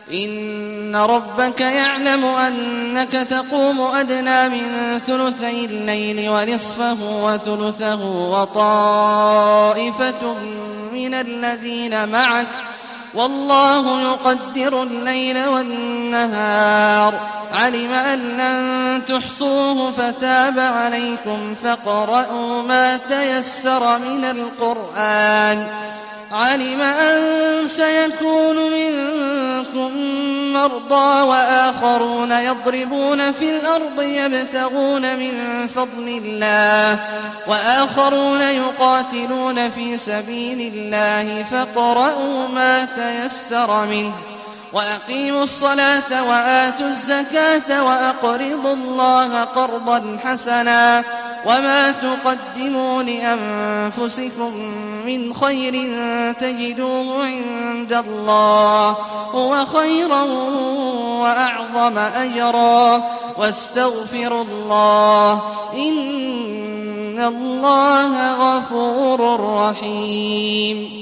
إن ربك يعلم أنك تقوم أدنى من ثلثي الليل ونصفه وثلثه وطائفة من الذين معك والله يقدر الليل والنهار علم أن لن تحصوه فتاب عليكم فاقرؤوا ما تيسر من القرآن علم أن سيكون منكم مرضى وآخرون يضربون في الأرض يبتغون من فضل الله وآخرون يقاتلون في سبيل الله فاقرؤوا ما تيسر منه وأقيموا الصلاة وآتوا الزكاة وأقرضوا الله قرضا حسنا وما تقدموا لأنفسكم من خير تجدوه عند الله هو خيرا وأعظم أجرا واستغفروا الله إن الله غفور رحيم.